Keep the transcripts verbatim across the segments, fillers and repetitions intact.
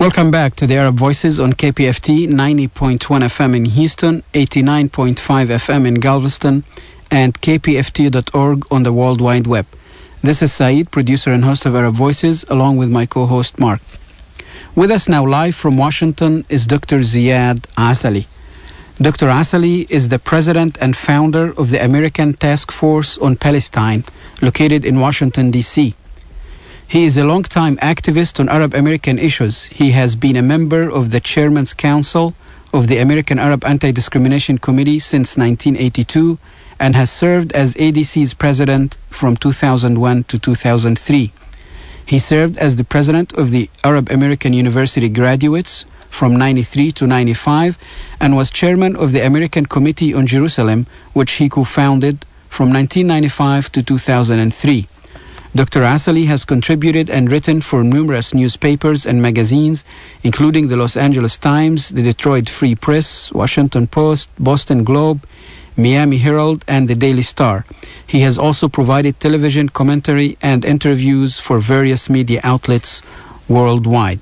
Welcome back to the Arab Voices on K P F T ninety point one F M in Houston, eighty-nine point five F M in Galveston, and K P F T dot org on the World Wide Web. This is Saeed, producer and host of Arab Voices, along with my co-host Mark. With us now live from Washington is Doctor Ziad Asali. Doctor Asali is the president and founder of the American Task Force on Palestine, located in Washington, D C He is a long-time activist on Arab American issues. He has been a member of the Chairman's Council of the American Arab Anti-Discrimination Committee since nineteen eighty-two and has served as A D C's president from two thousand one to two thousand three. He served as the president of the Arab American University Graduates from ninety-three to ninety-five and was chairman of the American Committee on Jerusalem, which he co-founded from nineteen ninety-five to two thousand three. Doctor Asali has contributed and written for numerous newspapers and magazines, including the Los Angeles Times, the Detroit Free Press, Washington Post, Boston Globe, Miami Herald, and the Daily Star. He has also provided television commentary and interviews for various media outlets worldwide.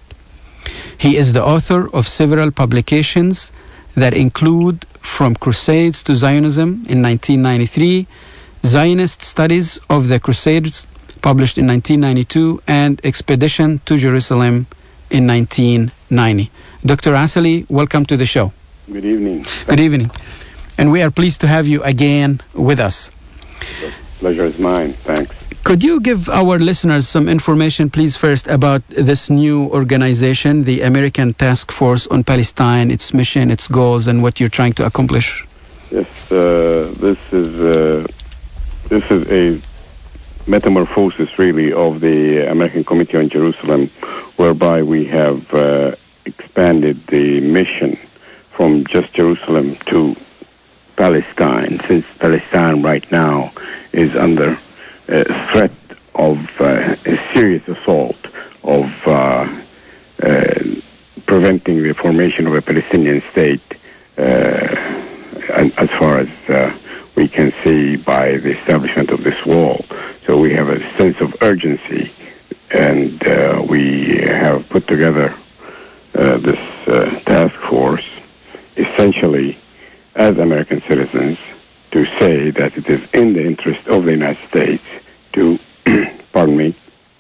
He is the author of several publications that include From Crusades to Zionism in nineteen ninety-three, Zionist Studies of the Crusades, published in nineteen ninety-two, and Expedition to Jerusalem in nineteen ninety. Doctor Asali, welcome to the show. Good evening. Good evening. And we are pleased to have you again with us. The pleasure is mine. Thanks. Could you give our listeners some information, please, first about this new organization, the American Task Force on Palestine, its mission, its goals, and what you're trying to accomplish? Yes, uh, this is uh, this is a metamorphosis, really, of the American Committee on Jerusalem, whereby we have uh, expanded the mission from just Jerusalem to Palestine, since Palestine right now is under a threat of uh, a serious assault of uh, uh, preventing the formation of a Palestinian state, uh, and as far as uh, we can see by the establishment of this wall. So we have a sense of urgency, and uh, we have put together uh, this uh, task force essentially as American citizens to say that it is in the interest of the United States to, pardon me,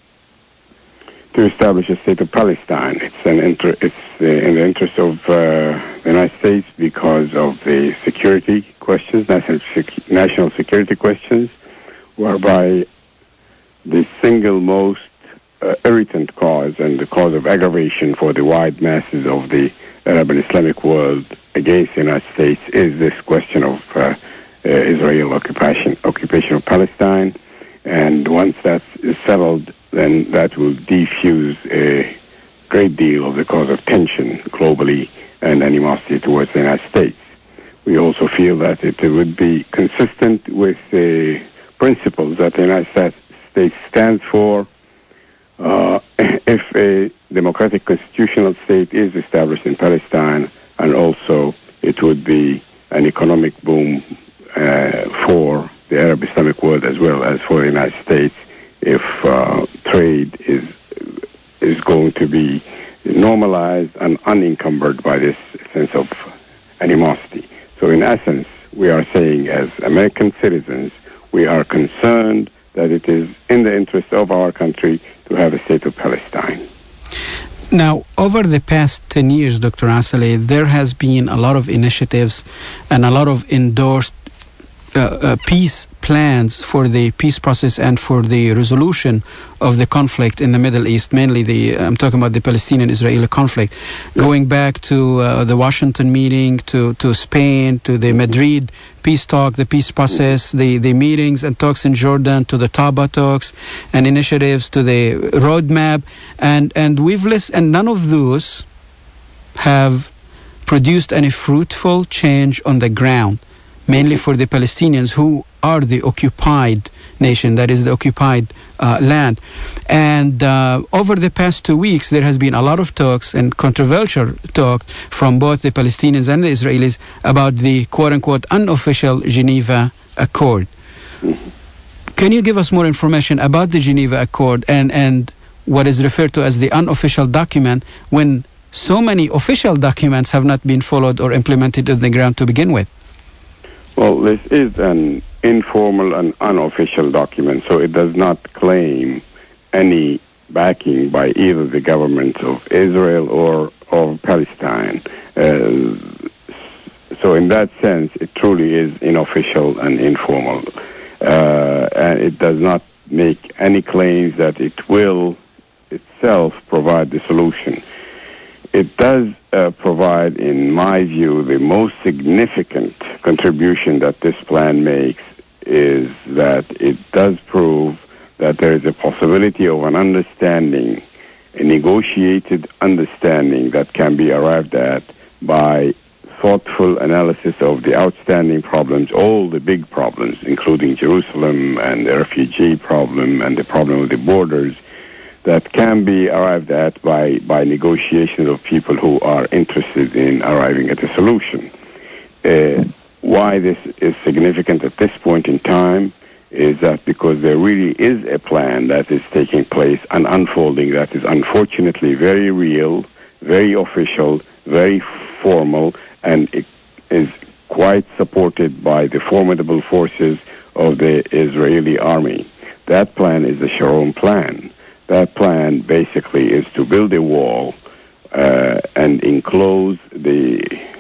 to establish a state of Palestine. It's an inter- it's uh, in the interest of uh, the United States because of the security questions, national, sec- national security questions, whereby the single most uh, irritant cause and the cause of aggravation for the wide masses of the Arab and Islamic world against the United States is this question of uh, uh, Israel occupation, occupation of Palestine. And once that is settled, then that will diffuse a great deal of the cause of tension globally and animosity towards the United States. We also feel that it would be consistent with the principles that the United States stands for uh, if a democratic constitutional state is established in Palestine, and also it would be an economic boom uh, for the Arab Islamic world as well as for the United States if uh, trade is is going to be normalized and unencumbered by this sense of animosity. So in essence, we are saying as American citizens, we are concerned that it is in the interest of our country to have a state of Palestine. Now, over the past ten years, Doctor Asali, there has been a lot of initiatives and a lot of endorsed uh, uh, peace plans for the peace process and for the resolution of the conflict in the Middle East, mainly the, I'm talking about the Palestinian-Israeli conflict, going back to uh, the Washington meeting, to, to Spain, to the Madrid peace talk, the peace process, the, the meetings and talks in Jordan, to the Taba talks and initiatives, to the roadmap. And, and we've listened, and none of those have produced any fruitful change on the ground, mainly for the Palestinians who are the occupied nation, that is the occupied uh, land. And uh, over the past two weeks, there has been a lot of talks and controversial talk from both the Palestinians and the Israelis about the quote-unquote unofficial Geneva Accord. Can you give us more information about the Geneva Accord and, and what is referred to as the unofficial document when so many official documents have not been followed or implemented on the ground to begin with? Well, this is an informal and unofficial document, so it does not claim any backing by either the government of Israel or of Palestine. Uh, so in that sense, it truly is unofficial and informal. Uh, and it does not make any claims that it will itself provide the solution. It does uh, provide, in my view, the most significant contribution that this plan makes is that it does prove that there is a possibility of an understanding, a negotiated understanding that can be arrived at by thoughtful analysis of the outstanding problems, all the big problems, including Jerusalem and the refugee problem and the problem of the borders, that can be arrived at by, by negotiations of people who are interested in arriving at a solution. Uh, why this is significant at this point in time is that because there really is a plan that is taking place and unfolding that is unfortunately very real, very official, very formal, and it is quite supported by the formidable forces of the Israeli army. That plan is the Sharon Plan. That plan basically is to build a wall uh, and enclose the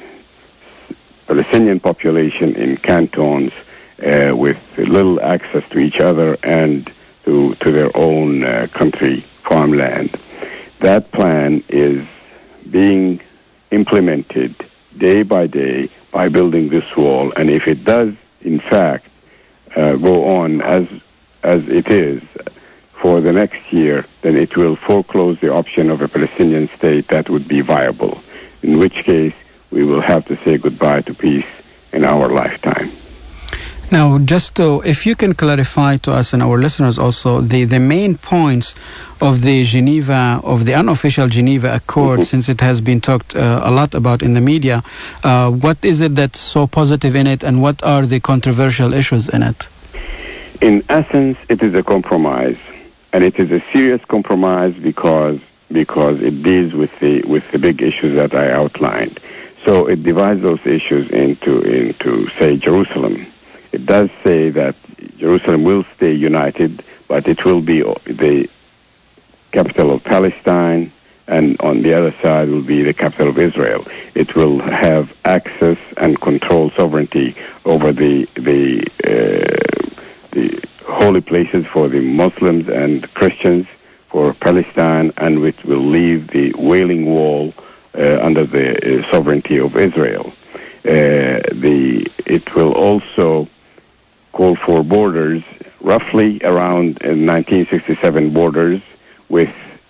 Palestinian population in cantons uh, with little access to each other and to, to their own uh, country farmland. That plan is being implemented day by day by building this wall, and if it does, in fact, uh, go on as as it is for the next year, then it will foreclose the option of a Palestinian state that would be viable, in which case we will have to say goodbye to peace in our lifetime. Now, just to, if you can clarify to us and our listeners also the, the main points of the Geneva, of the unofficial Geneva Accord, mm-hmm. since it has been talked uh, a lot about in the media, uh, what is it that's so positive in it, and what are the controversial issues in it? In essence, it is a compromise, and it is a serious compromise because because it deals with the with the big issues that I outlined. So it divides those issues into into say Jerusalem. It does say that Jerusalem will stay united, but it will be the capital of Palestine, and on the other side will be the capital of Israel. It will have access and control sovereignty over the the uh, the holy places for the Muslims and Christians for Palestine, and which will leave the Wailing Wall uh, under the uh, sovereignty of Israel. Uh, the it will also call for borders roughly around uh, nineteen sixty-seven borders, with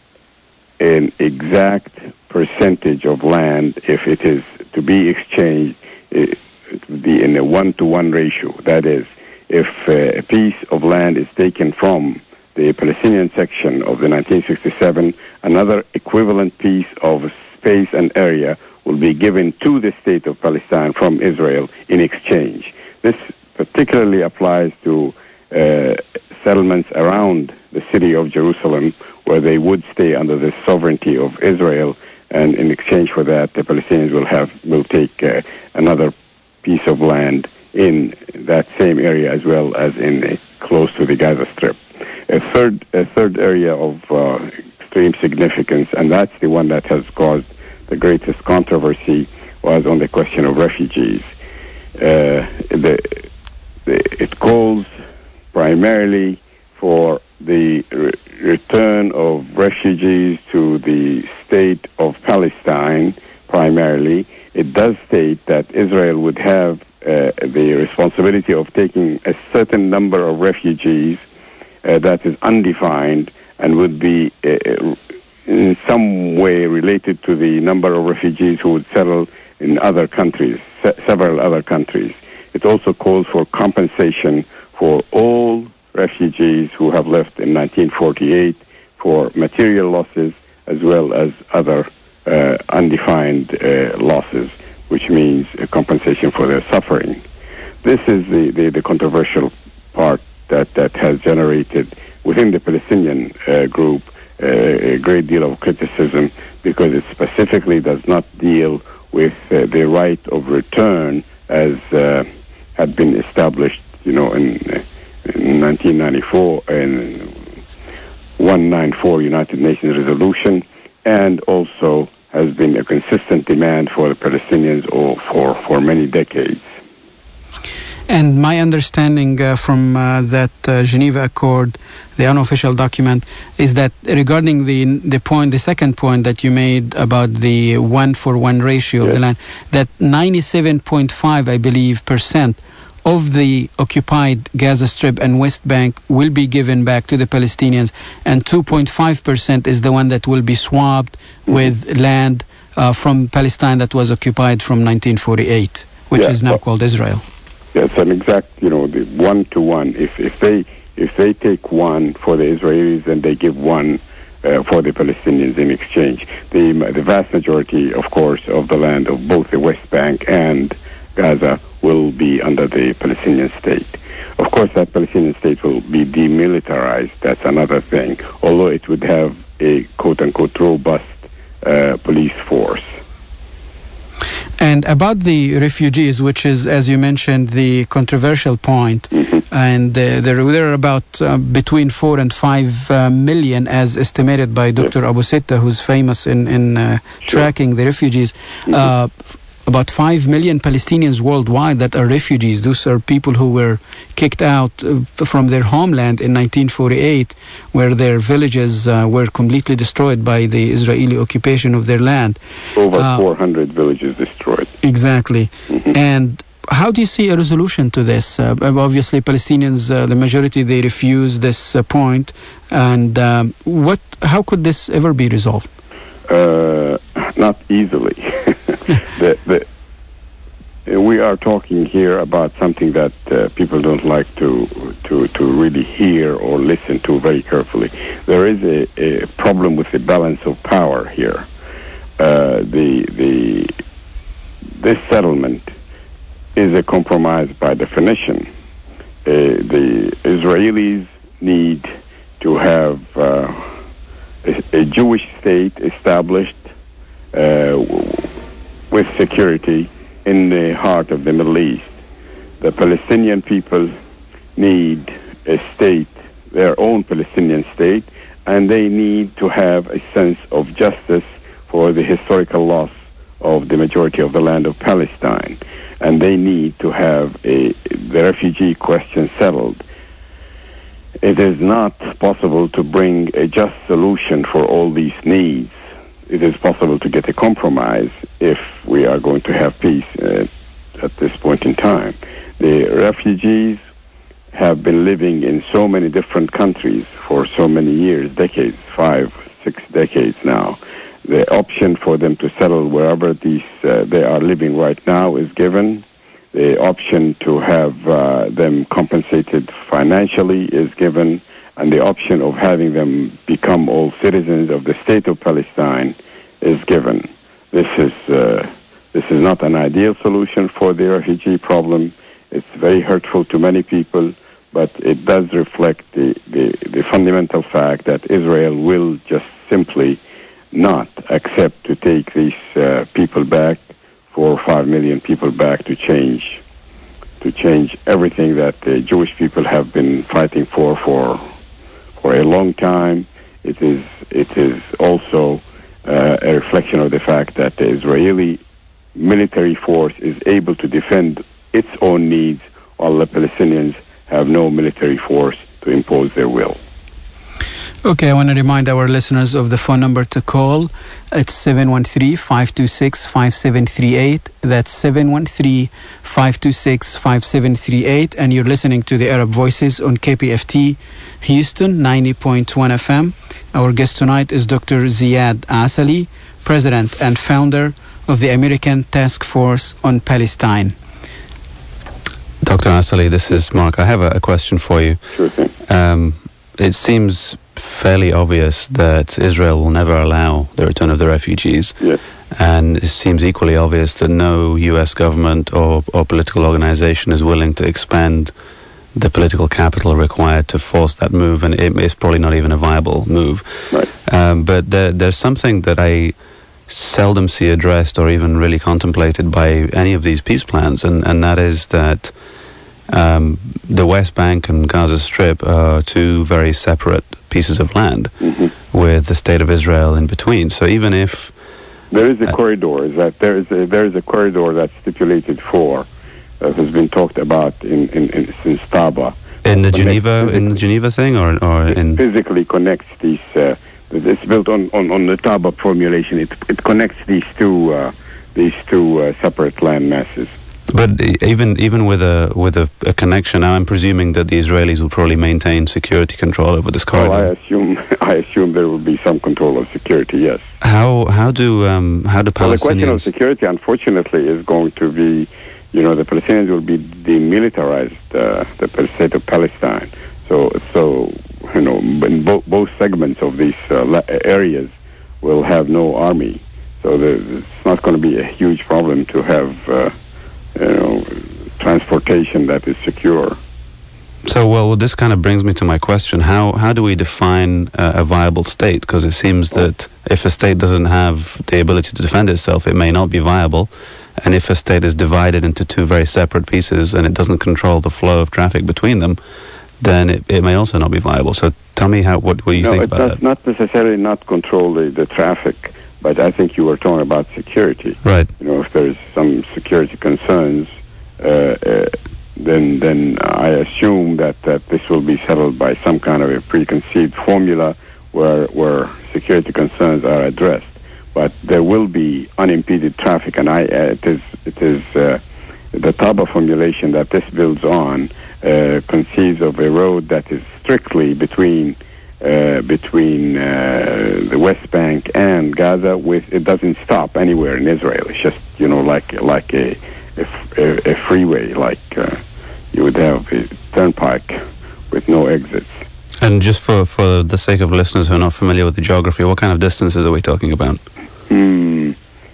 an exact percentage of land, if it is to be exchanged, it would be in a one-to-one ratio. That is, if uh, a piece of land is taken from the Palestinian section of the nineteen sixty-seven, another equivalent piece of space and area will be given to the state of Palestine from Israel in exchange. This particularly applies to uh, settlements around the city of Jerusalem, where they would stay under the sovereignty of Israel, and in exchange for that, the Palestinians will have will take uh, another piece of land in that same area, as well as in uh, close to the Gaza Strip. A third a third area of uh, extreme significance, and that's the one that has caused the greatest controversy, was on the question of refugees. Uh, the, the, it calls primarily for the re- return of refugees to the state of Palestine, primarily. It does state that Israel would have uh, the responsibility of taking a certain number of refugees uh, that is undefined and would be uh, in some way related to the number of refugees who would settle in other countries, se- several other countries. It also calls for compensation for all refugees who have left in nineteen forty-eight for material losses, as well as other uh, undefined uh, losses, which means a compensation for their suffering. This is the, the, the controversial part that, that has generated within the Palestinian uh, group a great deal of criticism because it specifically does not deal with uh, the right of return as uh, had been established, you know, in, uh, in nineteen ninety-four in one ninety-four United Nations resolution, and also has been a consistent demand for the Palestinians or for, for many decades. And my understanding uh, from uh, that uh, Geneva Accord, the unofficial document, is that regarding the the point, the second point that you made about the one for one ratio yes. of the land, that ninety-seven point five, I believe, percent of the occupied Gaza Strip and West Bank will be given back to the Palestinians, and two point five percent is the one that will be swapped mm-hmm. with land uh, from Palestine that was occupied from nineteen forty-eight, which yeah, is now well, called Israel. Yes, an exact, you know, the one to one. If if they if they take one for the Israelis, and they give one uh, for the Palestinians in exchange. The the vast majority, of course, of the land of both the West Bank and Gaza will be under the Palestinian state. Of course, that Palestinian state will be demilitarized. That's another thing. Although it would have a quote-unquote robust uh, police force. And about the refugees, which is, as you mentioned, the controversial point, mm-hmm. and uh, there, there are about uh, between four and five uh, million, as estimated by Doctor Yes. Abu Sitta, who's famous in, in uh, sure. tracking the refugees. Mm-hmm. Uh, about five million Palestinians worldwide that are refugees. Those are people who were kicked out uh, from their homeland in nineteen forty-eight, where their villages uh, were completely destroyed by the Israeli occupation of their land. Over uh, four hundred villages destroyed. Exactly. Mm-hmm. And how do you see a resolution to this? Uh, obviously, Palestinians, uh, the majority, they refuse this uh, point. And um, what? How could this ever be resolved? Uh, not easily. the, the, we are talking here about something that uh, people don't like to, to to really hear or listen to very carefully. There is a, a problem with the balance of power here. Uh, the the this settlement is a compromise by definition. Uh, the Israelis need to have uh, a, a Jewish state established uh, with security in the heart of the Middle East. The Palestinian people need a state, their own Palestinian state, and they need to have a sense of justice for the historical loss of the majority of the land of Palestine. And they need to have a, the refugee question settled. It is not possible to bring a just solution for all these needs. It is possible to get a compromise if we are going to have peace uh, at this point in time. The refugees have been living in so many different countries for so many years, decades, five, six decades now. The option for them to settle wherever these uh, they are living right now is given. The option to have uh, them compensated financially is given, and the option of having them become all citizens of the state of Palestine is given. This is uh, this is not an ideal solution for the refugee problem. It's very hurtful to many people, but it does reflect the, the, the fundamental fact that Israel will just simply not accept to take these uh, people back, four or five million people back, to change, to change everything that the Jewish people have been fighting for for for a long time. It is it is also uh, a reflection of the fact that the Israeli military force is able to defend its own needs, while the Palestinians have no military force to impose their will. Okay, I want to remind our listeners of the phone number to call. It's seven one three, five two six, five seven three eight. That's seven one three, five two six, five seven three eight. And you're listening to the Arab Voices on K P F T Houston ninety point one F M. Our guest tonight is Doctor Ziad Asali, President and founder of the American Task Force on Palestine. Doctor Asali, this is Mark. I have a, a question for you. Sure thing. Um, it seems fairly obvious that Israel will never allow the return of the refugees. Yes. And it seems equally obvious that no U S government or, or political organization is willing to expand the political capital required to force that move, and it, it's probably not even a viable move. Right. Um, but there, there's something that I seldom see addressed or even really contemplated by any of these peace plans, and, and that is that um, the West Bank and Gaza Strip are two very separate pieces of land, mm-hmm. with the state of Israel in between. So even if there is a uh, corridor, is that there is a, there is a corridor that's stipulated for, that has been talked about in, in, in since Taba. In the Geneva, in the Geneva thing, or or it in physically connects these. Uh, it's built on, on, on the Taba formulation. It it connects these two uh, these two uh, separate land masses. But even even with a with a, a connection, now I'm presuming that the Israelis will probably maintain security control over this corridor. Well, I assume I assume there will be some control of security. Yes. How how do um how do Palestinians? Well, the question of security, unfortunately, is going to be, you know, the Palestinians will be demilitarized, uh, the state of Palestine. So so you know, in bo- both segments of these uh, areas will have no army. So the, it's not going to be a huge problem to have. Uh, you know, transportation that is secure. So, well, this kind of brings me to my question. How how do we define uh, a viable state? Because it seems that if a state doesn't have the ability to defend itself, it may not be viable. And if a state is divided into two very separate pieces and it doesn't control the flow of traffic between them, then it, it may also not be viable. So tell me how what, what you no, think about that. No, it does not necessarily not control the, the traffic. But I think you were talking about security. Right. You know, if there's some security concerns, uh, uh, then then I assume that, that this will be settled by some kind of a preconceived formula where where security concerns are addressed. But there will be unimpeded traffic, and I uh, it is it is uh, the Taba formulation that this builds on uh, conceives of a road that is strictly between. Uh, between uh, the West Bank and Gaza, with it doesn't stop anywhere in Israel. It's just, you know, like like a a, a freeway, like uh, you would have a turnpike with no exits. And just for, for the sake of listeners who are not familiar with the geography, what kind of distances are we talking about? Hmm.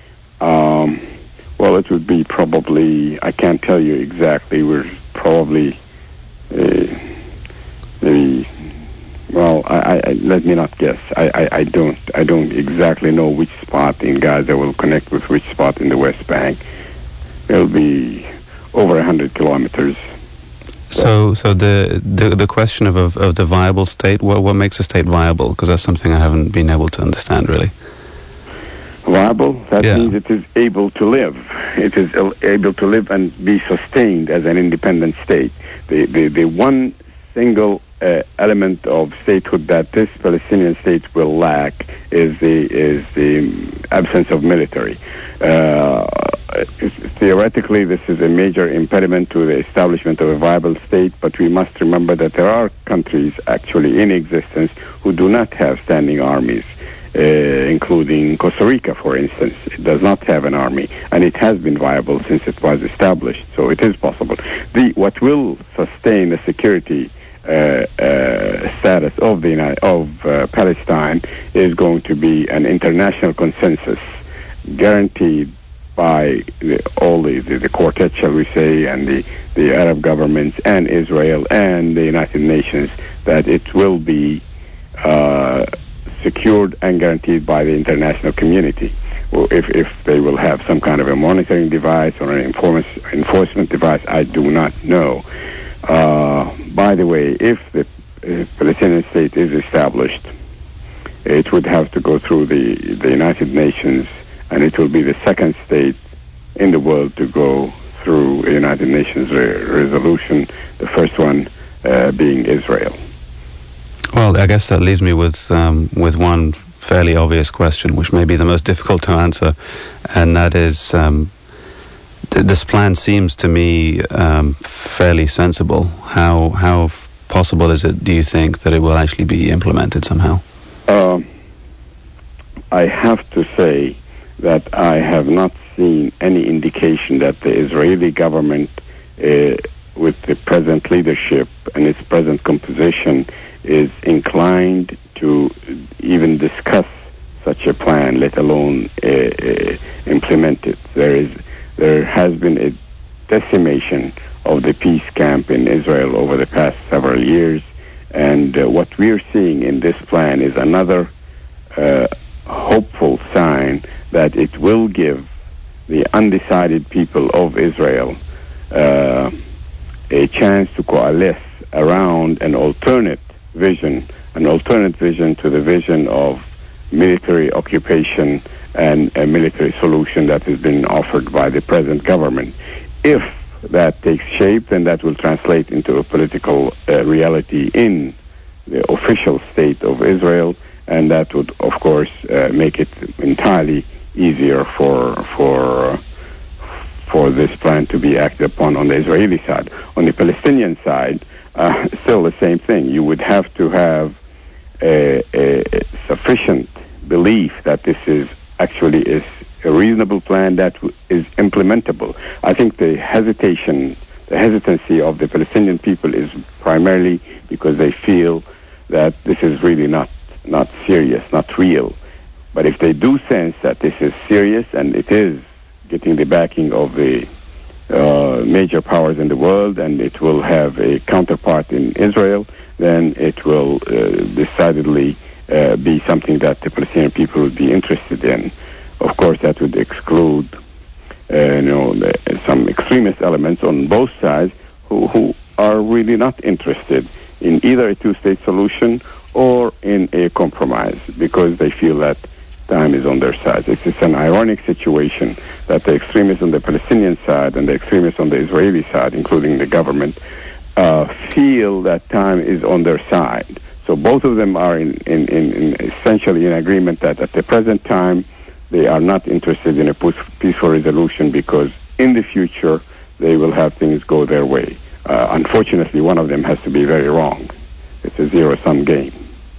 Um, well, it would be probably, I can't tell you exactly, we're probably uh, maybe. Well, I, I, let me not guess. I, I, I don't I don't exactly know which spot in Gaza will connect with which spot in the West Bank. It'll be over a hundred kilometers. So, so the, the the question of, of of the viable state. What what makes a state viable? Because that's something I haven't been able to understand really. Viable? That yeah. means it is able to live. It is able to live and be sustained as an independent state. The the the one single Uh, element of statehood that this Palestinian state will lack is the is the absence of military. Uh, theoretically, this is a major impediment to the establishment of a viable state, but we must remember that there are countries actually in existence who do not have standing armies, uh, including Costa Rica, for instance. It does not have an army, and it has been viable since it was established, so it is possible. The what will sustain the security Uh, uh, status of the of uh, Palestine is going to be an international consensus guaranteed by the, all the, the, the quartet, shall we say, and the, the Arab governments and Israel and the United Nations, that it will be uh, secured and guaranteed by the international community. Well, if, if they will have some kind of a monitoring device or an enforcement device, I do not know. Uh, by the way, if the uh, Palestinian state is established, it would have to go through the, the United Nations, and it will be the second state in the world to go through a United Nations re- resolution, the first one uh, being Israel. Well, I guess that leaves me with um, with one fairly obvious question, which may be the most difficult to answer, and that is... Um, This plan seems to me um, fairly sensible. How how f- possible is it, do you think, that it will actually be implemented somehow? Uh, I have to say that I have not seen any indication that the Israeli government, uh, with the present leadership and its present composition, is inclined to even discuss such a plan, let alone uh, uh, implement it. There is... There has been a decimation of the peace camp in Israel over the past several years. And uh, what we're seeing in this plan is another uh, hopeful sign that it will give the undecided people of Israel uh, a chance to coalesce around an alternate vision, an alternate vision to the vision of military occupation and a military solution that has been offered by the present government. If that takes shape, then that will translate into a political uh, reality in the official state of Israel, and that would, of course, uh, make it entirely easier for for for this plan to be acted upon on the Israeli side. On the Palestinian side, uh, still the same thing. You would have to have a, a sufficient belief that this is actually is a reasonable plan that w- is implementable. I think the hesitation, the hesitancy of the Palestinian people is primarily because they feel that this is really not not serious, not real. But if they do sense that this is serious and it is getting the backing of the uh, major powers in the world, and it will have a counterpart in Israel, then it will uh, decidedly uh, be something that the Palestinian people would be interested in. Of course, that would exclude, uh, you know, the, some extremist elements on both sides who, who are really not interested in either a two-state solution or in a compromise, because they feel that time is on their side. It's, it's an ironic situation that the extremists on the Palestinian side and the extremists on the Israeli side, including the government, uh, feel that time is on their side. So both of them are in, in, in, in essentially in agreement that at the present time they are not interested in a peaceful resolution, because in the future they will have things go their way. Uh, unfortunately, one of them has to be very wrong. It's a zero-sum game.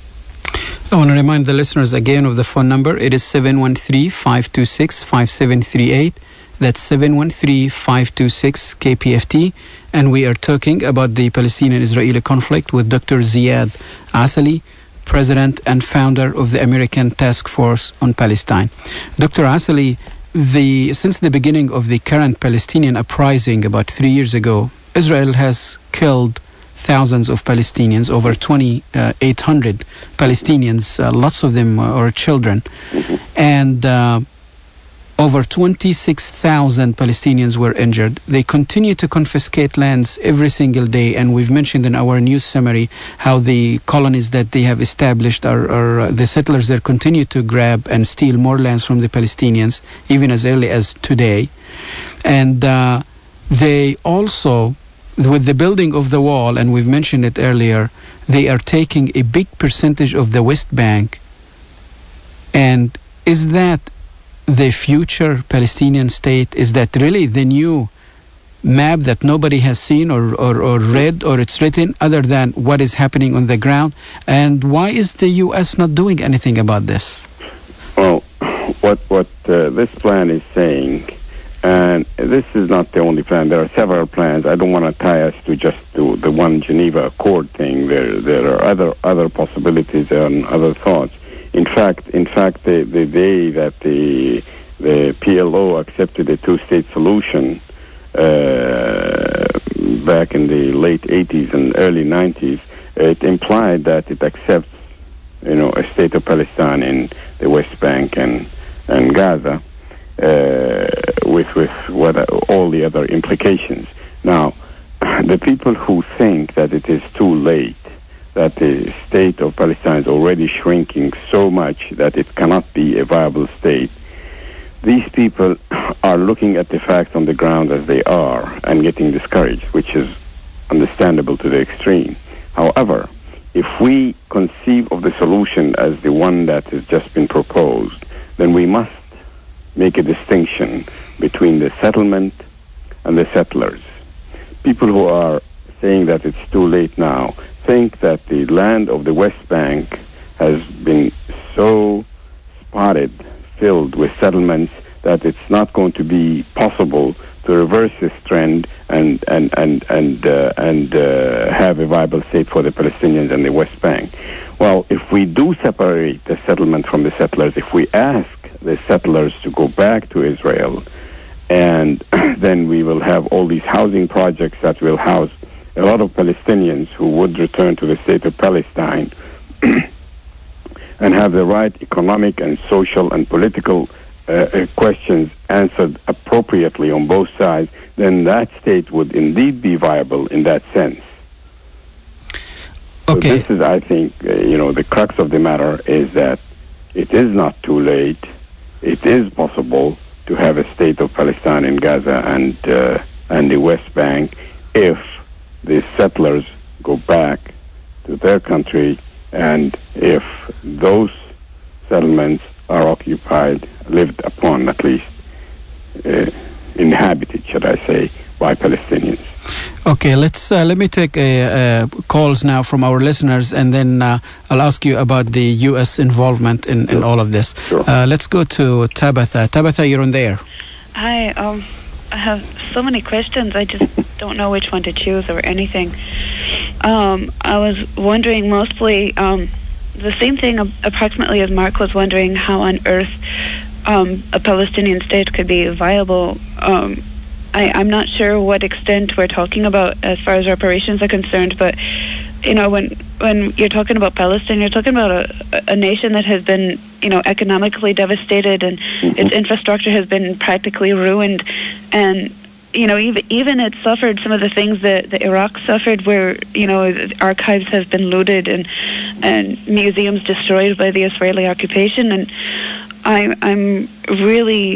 I want to remind the listeners again of the phone number. It is seven one three, five two six, five seven three eight. That's seven one three, five two six, K P F T. And we are talking about the Palestinian-Israeli conflict with Doctor Ziad Asali, President and founder of the American Task Force on Palestine. Doctor Asali, the, since the beginning of the current Palestinian uprising about three years ago, Israel has killed thousands of Palestinians, over twenty-eight hundred Palestinians, uh, lots of them are children, and uh, over twenty-six thousand Palestinians were injured. They continue to confiscate lands every single day, and we've mentioned in our news summary how the colonies that they have established are, are uh, the settlers there continue to grab and steal more lands from the Palestinians, even as early as today. And uh, they also, with the building of the wall, and we've mentioned it earlier, they are taking a big percentage of the West Bank. And is that the future Palestinian state? Is that really the new map that nobody has seen or, or, or read, or it's written, other than what is happening on the ground? And why is the U S not doing anything about this? Well, what, what uh, this plan is saying, and this is not the only plan. There are several plans. I don't want to tie us to just to the one Geneva Accord thing. There, there are other other possibilities and other thoughts. In fact, in fact, the, the day that the the P L O accepted a two-state solution uh, back in the late eighties and early nineties, it implied that it accepts, you know, a state of Palestine in the West Bank and and Gaza. Uh, with with what uh, all the other implications. Now, the people who think that it is too late, that the state of Palestine is already shrinking so much that it cannot be a viable state, these people are looking at the facts on the ground as they are and getting discouraged, which is understandable to the extreme. However, if we conceive of the solution as the one that has just been proposed, then we must make a distinction between the settlement and the settlers. People who are saying that it's too late now think that the land of the West Bank has been so spotted, filled with settlements, that it's not going to be possible to reverse this trend and and and and uh, and uh, have a viable state for the Palestinians and the West Bank. Well, if we do separate the settlement from the settlers, if we ask the settlers to go back to Israel and then we will have all these housing projects that will house a lot of Palestinians who would return to the state of Palestine and have the right economic and social and political uh, questions answered appropriately on both sides, then that state would indeed be viable in that sense. Okay. So this is, I think, uh, you know, the crux of the matter is that it is not too late. It is possible to have a state of Palestine in Gaza and uh, and the West Bank if the settlers go back to their country and if those settlements are occupied, lived upon at least, uh, inhabited, should I say, by Palestinians. Okay, let's uh, let me take uh, uh, calls now from our listeners, and then uh, I'll ask you about the U S involvement in, in Sure. all of this. Sure. Uh, let's go to Tabitha. Tabitha, you're on the air. Hi, um, I have so many questions. I just don't know which one to choose or anything. Um, I was wondering mostly um, the same thing approximately as Mark was wondering, how on earth um, a Palestinian state could be viable. Um, I, I'm not sure what extent we're talking about as far as reparations are concerned, but you know, when when you're talking about Palestine, you're talking about a, a nation that has been, you know, economically devastated, and Mm-hmm. its infrastructure has been practically ruined, and you know, even even it suffered some of the things that, that Iraq suffered, where you know, archives have been looted and and museums destroyed by the Israeli occupation, and I, I'm really,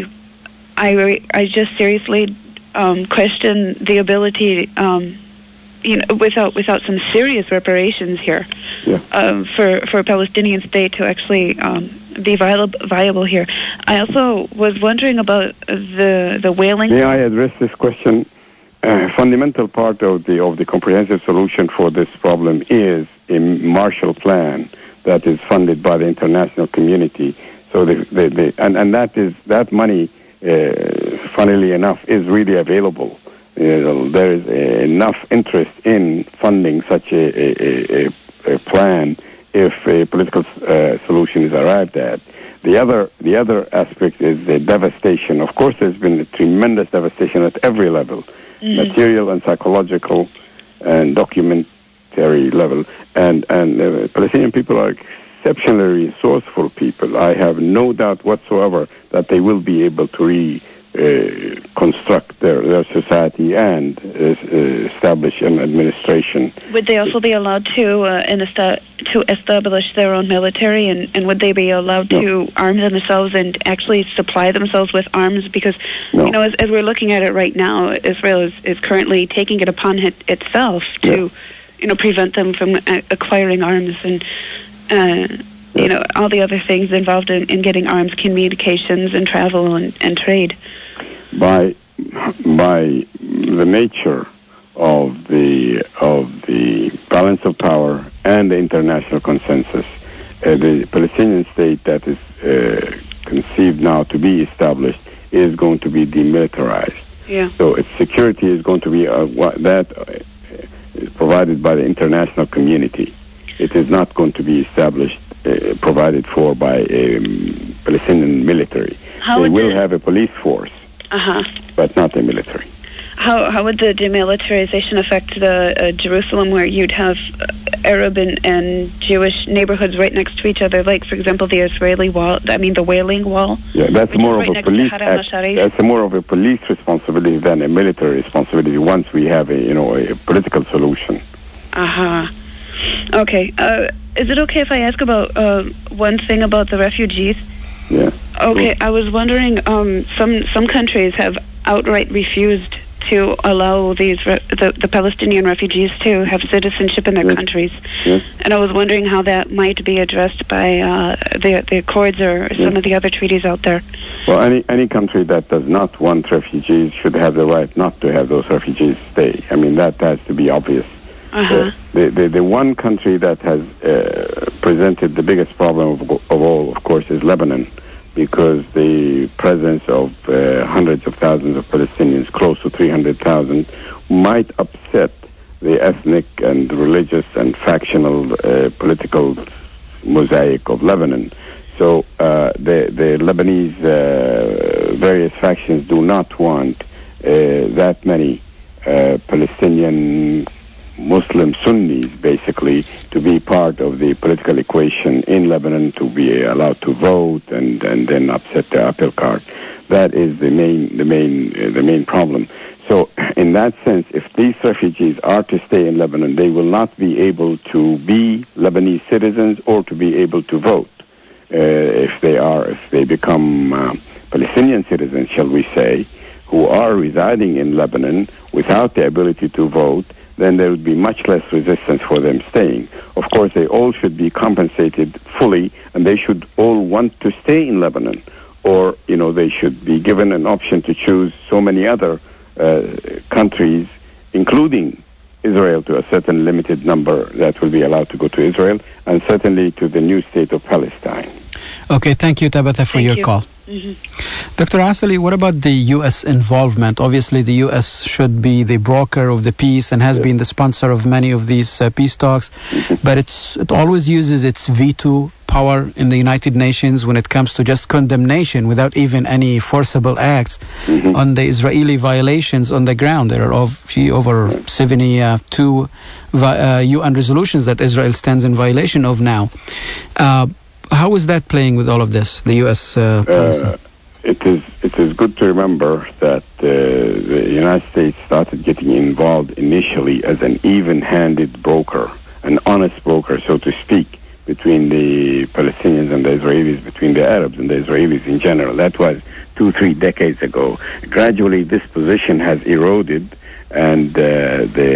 I I just seriously um, question the ability. Um, You know, without without some serious reparations here, Yeah. um, for for a Palestinian state to actually um, be viable viable here. I also was wondering about the the whaling. May I address this question? A fundamental part of the of the comprehensive solution for this problem is a Marshall Plan that is funded by the international community. So the, the, the and, and that is that money, uh, funnily enough, is really available. Uh, there is uh, enough interest in funding such a, a, a, a plan if a political uh, solution is arrived at. The other the other aspect is the devastation. Of course, there's been a tremendous devastation at every level, mm-hmm. material and psychological and documentary level. And, and uh, Palestinian people are exceptionally resourceful people. I have no doubt whatsoever that they will be able to re Uh, construct their, their society and uh, establish an administration. Would they also be allowed to uh, in esta- to establish their own military, and, and would they be allowed No. to arm themselves and actually supply themselves with arms? Because No. you know, as, as we're looking at it right now, Israel is, is currently taking it upon it itself to Yeah. you know, prevent them from uh, acquiring arms and. Uh, You know, all the other things involved in, in getting arms, communications and travel and, and trade. By by the nature of the of the balance of power and the international consensus, uh, the Palestinian state that is uh, conceived now to be established is going to be demilitarized. Yeah. So its security is going to be uh, what, that uh, is provided by the international community. It is not going to be established. Uh, provided for by a um, Palestinian military. How they will the, have a police force, uh-huh. but not a military. How how would the demilitarization affect the uh, Jerusalem, where you'd have uh, Arab and, and Jewish neighborhoods right next to each other? Like, for example, the Israeli wall. I mean, the Wailing Wall. Yeah, that's more of right a police. Act, that's more of a police responsibility than a military responsibility. Once we have a you know a political solution. Uh huh. Okay. Uh, is it okay if I ask about uh, one thing about the refugees? Yeah. Okay. Cool. I was wondering. Um, some some countries have outright refused to allow these re- the, the Palestinian refugees to have citizenship in their yes. countries, yes. and I was wondering how that might be addressed by uh, the the Accords or yes. some of the other treaties out there. Well, any any country that does not want refugees should have the right not to have those refugees stay. I mean, that has to be obvious. Uh-huh. The, the the one country that has uh, presented the biggest problem of, of all, of course, is Lebanon, because the presence of uh, hundreds of thousands of Palestinians, close to three hundred thousand, might upset the ethnic and religious and factional uh, political mosaic of Lebanon. So uh, the, the Lebanese uh, various factions do not want uh, that many uh, Palestinian Muslim Sunnis, basically, to be part of the political equation in Lebanon, to be allowed to vote and, and then upset the apple cart. That is the main the main uh, the main problem. So, in that sense, if these refugees are to stay in Lebanon, they will not be able to be Lebanese citizens or to be able to vote. Uh, if they are, if they become uh, Palestinian citizens, shall we say, who are residing in Lebanon without the ability to vote, then there would be much less resistance for them staying. Of course, they all should be compensated fully, and they should all want to stay in Lebanon, or, you know, they should be given an option to choose so many other uh, countries, including Israel, to a certain limited number that will be allowed to go to Israel, and certainly to the new state of Palestine. Okay, thank you, Tabata, for Thank your you. call. Mm-hmm. Doctor Asali, what about the U S involvement? Obviously, the U S should be the broker of the peace and has Yes. been the sponsor of many of these uh, peace talks, but it's it always uses its veto power in the United Nations when it comes to just condemnation without even any forcible acts Mm-hmm. on the Israeli violations on the ground. There are of, gee, over seventy-two vi- uh, U N resolutions that Israel stands in violation of now. Uh, How is that playing with all of this, the U S uh, policy? Uh, it is it is good to remember that uh, the United States started getting involved initially as an even-handed broker, an honest broker, so to speak, between the Palestinians and the Israelis, between the Arabs and the Israelis in general. That was two, three decades ago. Gradually, this position has eroded, and uh, the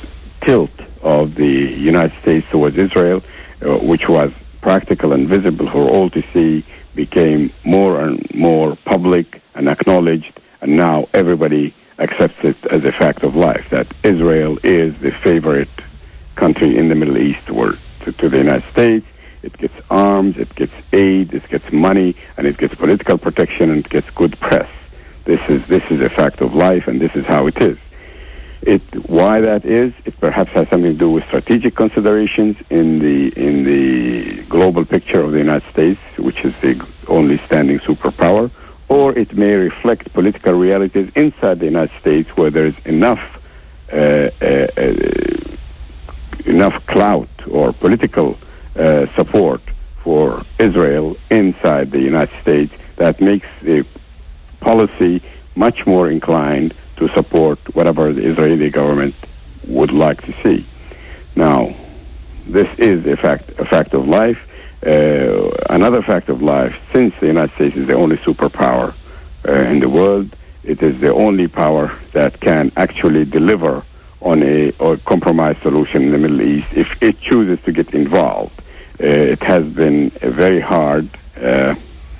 tilt of the United States towards Israel, uh, which was practical and visible for all to see, became more and more public and acknowledged, and now everybody accepts it as a fact of life, that Israel is the favorite country in the Middle East toward, to, to the United States. It gets arms, it gets aid, it gets money, and it gets political protection, and it gets good press. This is this is a fact of life, and this is how it is. It, why that is, it perhaps has something to do with strategic considerations in the in the global picture of the United States, which is the only standing superpower, or it may reflect political realities inside the United States where there is enough uh, uh, uh, enough clout or political uh, support for Israel inside the United States that makes the policy much more inclined to support whatever the Israeli government would like to see. Now, this is a fact, a fact of life. Uh, another fact of life, since the United States is the only superpower uh, in the world, it is the only power that can actually deliver on a or compromise solution in the Middle East if it chooses to get involved. Uh, it has been a very hard uh,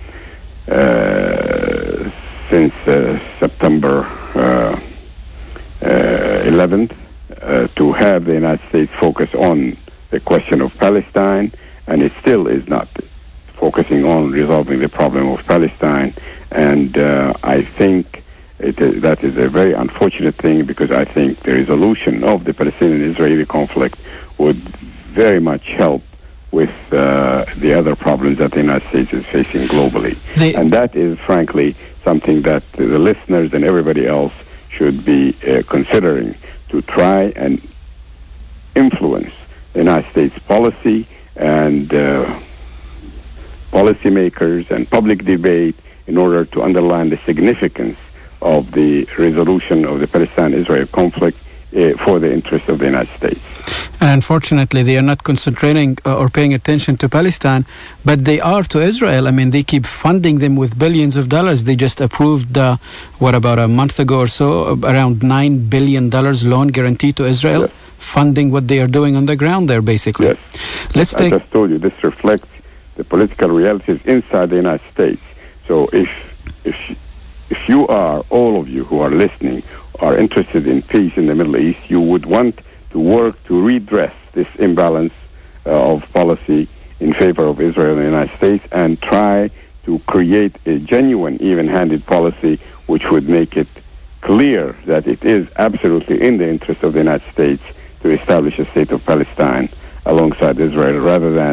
uh, since uh, September uh, uh, eleventh uh, to have the United States focus on the question of Palestine, and it still is not focusing on resolving the problem of Palestine. And uh, I think it is, that is a very unfortunate thing, because I think the resolution of the Palestinian-Israeli conflict would very much help with uh, the other problems that the United States is facing globally. The- and that is, frankly, something that the listeners and everybody else should be uh, considering, to try and influence the United States policy and uh, policymakers and public debate in order to underline the significance of the resolution of the Palestine-Israel conflict uh, for the interest of the United States. And unfortunately, they are not concentrating uh, or paying attention to Palestine, but they are to Israel. I mean, they keep funding them with billions of dollars. They just approved, uh, what, about a month ago or so, around nine billion dollars loan guarantee to Israel, Yes. funding what they are doing on the ground there, basically. Yes. Let's I take... just told you, this reflects the political realities inside the United States. So if if if you are, all of you who are listening, are interested in peace in the Middle East, you would want to work to redress this imbalance uh, of policy in favor of Israel and the United States, and try to create a genuine, even-handed policy which would make it clear that it is absolutely in the interest of the United States to establish a state of Palestine alongside Israel, rather than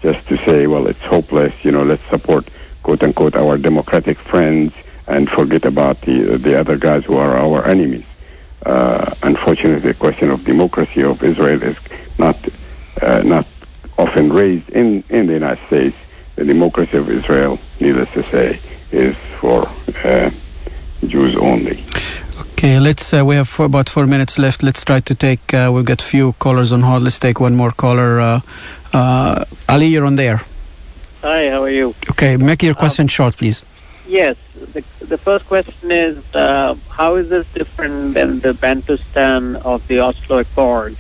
just to say, well, it's hopeless, you know, let's support, quote-unquote, our democratic friends and forget about the the other guys who are our enemies. Uh, unfortunately, the question of democracy of Israel is not uh, not often raised in, in the United States. The democracy of Israel, needless to say, is for uh, Jews only. Okay, let's. Uh, we have four, about four minutes left. Let's try to take. Uh, we've got a few callers on hold. Let's take one more caller. Uh, uh, Ali, you're on there. Hi, how are you? Okay, make your question um, short, please. Yes, the, the first question is, uh, how is this different than the Bantustan of the Oslo Accord?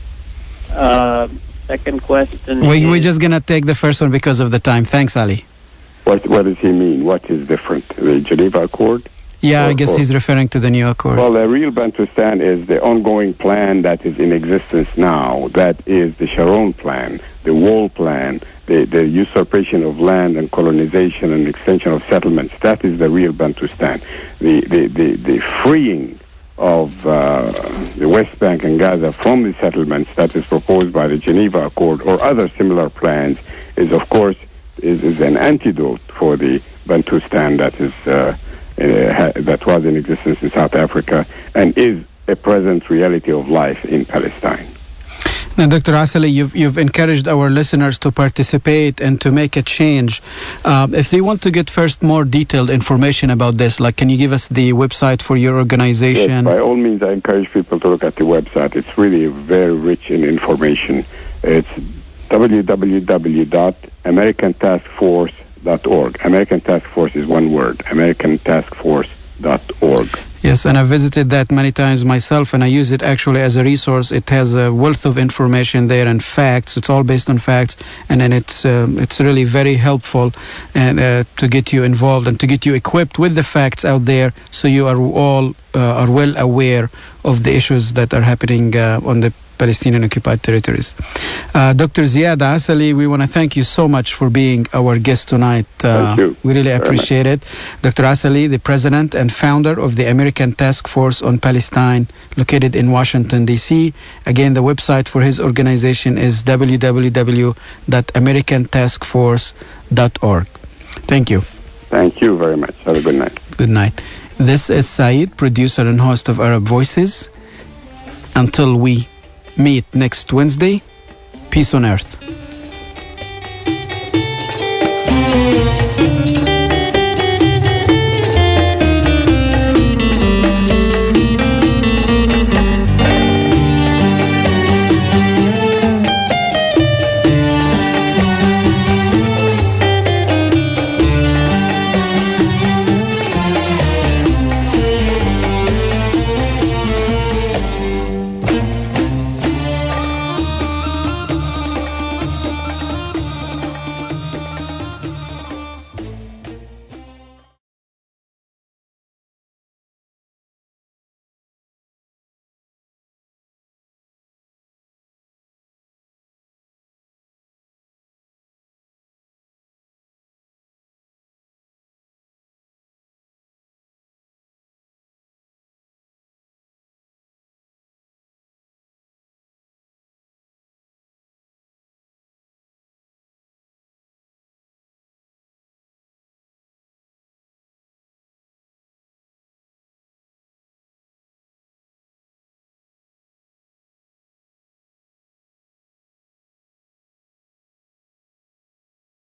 Uh, second question we, is... We're just going to take the first one because of the time. Thanks, Ali. What, what does he mean? What is different? The Geneva Accord? Yeah, or, I guess or, he's referring to the new accord. Well, the real Bantustan is the ongoing plan that is in existence now. That is the Sharon Plan, the Wall Plan, the, the usurpation of land and colonization and extension of settlements. That is the real Bantustan. The, the, the, the freeing of uh, the West Bank and Gaza from the settlements that is proposed by the Geneva Accord or other similar plans is, of course, is, is an antidote for the Bantustan that is... Uh, Uh, ha- that was in existence in South Africa and is a present reality of life in Palestine. Now, Doctor Asali, you've, you've encouraged our listeners to participate and to make a change. Uh, if they want to get first more detailed information about this, like, can you give us the website for your organization? Yes, by all means, I encourage people to look at the website. It's really very rich in information. It's w w w dot american task force dot org. American Task Force is one word, american task force dot org. Yes, and I've visited that many times myself, and I use it actually as a resource. It has a wealth of information there and facts. It's all based on facts, and then it's um, it's really very helpful and uh, to get you involved and to get you equipped with the facts out there, so you are all uh, are well aware of the issues that are happening uh, on the Palestinian occupied territories. Uh, Doctor Ziad Asali, we want to thank you so much for being our guest tonight. Uh, thank you. We really appreciate it. Doctor Asali, the president and founder of the American Task Force on Palestine, located in Washington, D C. Again, the website for his organization is w w w dot american task force dot org. Thank you. Thank you very much. Have a good night. Good night. This is Saeed, producer and host of Arab Voices. Until we meet next Wednesday, peace on earth.